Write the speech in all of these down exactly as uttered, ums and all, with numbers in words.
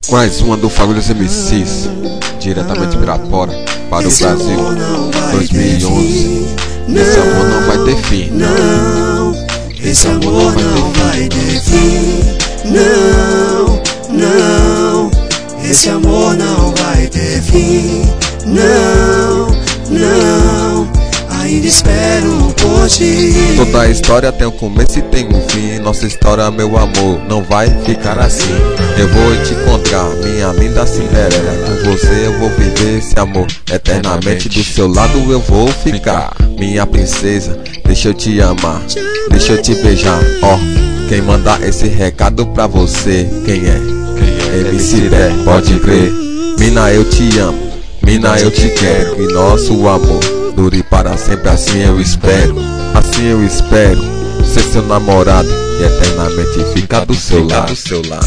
Mais uma do Fagulhas M Cs, diretamente de Pirapora para o Brasil, dois mil e onze. Esse amor não vai ter fim. Não, esse amor não vai ter fim. Não, não, esse amor não vai ter fim. Não, não, ainda espero por ti. Toda história tem um começo e tem um fim. Nossa história, meu amor, não vai ficar assim. Eu vou te encontrar, minha linda Cinderela. Com você eu vou viver esse amor eternamente. Do seu lado eu vou ficar, minha princesa, deixa eu te amar, deixa eu te beijar. Ó, oh, quem mandar esse recado pra você, quem é? M C Dé, pode crer. Mina, eu te amo, mina, eu te quero. Que nosso amor dure para sempre, assim eu espero. Assim eu espero ser seu namorado e eternamente ficar do seu lado.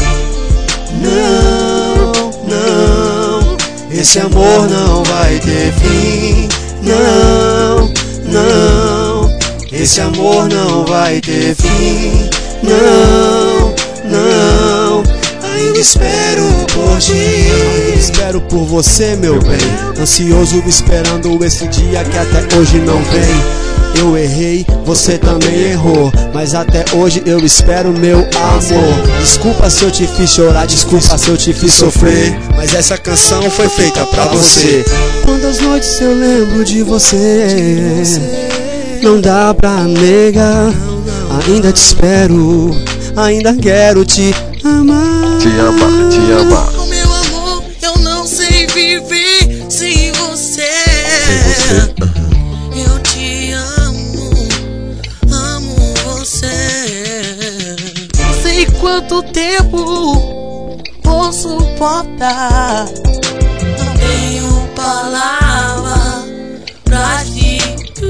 Não, não, esse amor não vai ter fim. Não, não, esse amor não vai ter fim. Não, não, ainda espero por ti. Espero por você, meu bem, ansioso esperando esse dia que até hoje não vem. Eu errei, você também errou, mas até hoje eu espero meu amor. Desculpa se eu te fiz chorar, desculpa se eu te fiz sofrer, mas essa canção foi feita pra você. Quantas noites eu lembro de você, não dá pra negar. Ainda te espero, ainda quero te amar. Te amar, te amar. Oh, meu amor, eu não sei viver sem você. Sem você? Eu te amo, amo você. Não sei quanto tempo vou suportar. Não tenho palavra pra te.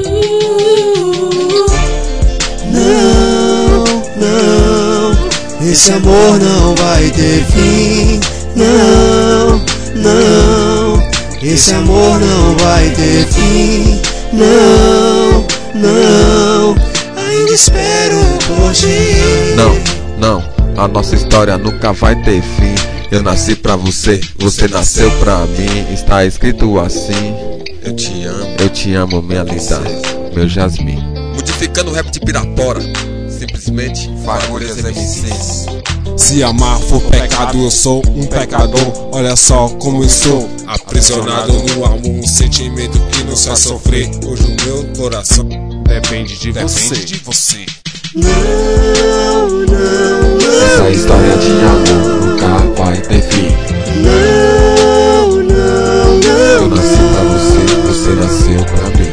Não, não, esse amor não vai ter fim. Não, não, esse amor não vai ter fim. Não, não, ainda espero por ti. Não, não, a nossa história nunca vai ter fim. Eu nasci pra você, você nasceu pra mim. Está escrito assim: eu te amo, eu te amo, minha linda, meu Jasmim. Modificando o rap de Pirapora, simplesmente Fagulhas M Cs. Se amar for pecado, eu sou um pecador. Olha só como eu estou aprisionado no amor, um sentimento que nos faz sofrer. Hoje o meu coração depende de você, depende de você. Não, não, não, essa história de amor nunca vai ter fim. Não, não, não, eu nasci pra você, você nasceu pra mim.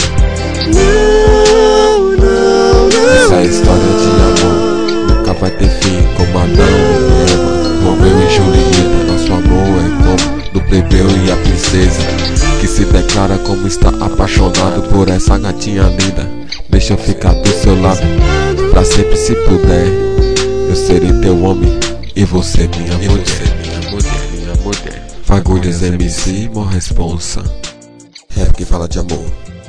Não, não, não, essa história de amor nunca vai ter fim. Como Adão e Eva, Romeu e Julieta. Nosso amor é como do plebeu e a princesa, que se declara como está apaixonado por essa gatinha linda. Deixa eu ficar do seu lado pra sempre, se puder. Eu serei teu homem e você minha e mulher. Você, minha mulher, minha mulher. Fagulhas M C, mó responsa. Rap que fala de amor.